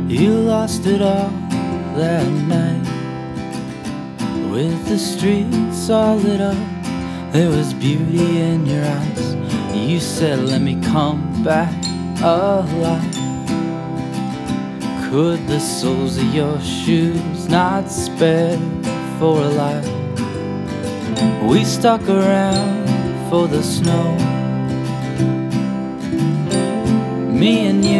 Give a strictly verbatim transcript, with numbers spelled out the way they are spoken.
You lost it all that night. With the streets all lit up, there was beauty in your eyes. You said, let me come back alive. Could the soles of your shoes not spare for a life? We stuck around for the snow, me and you.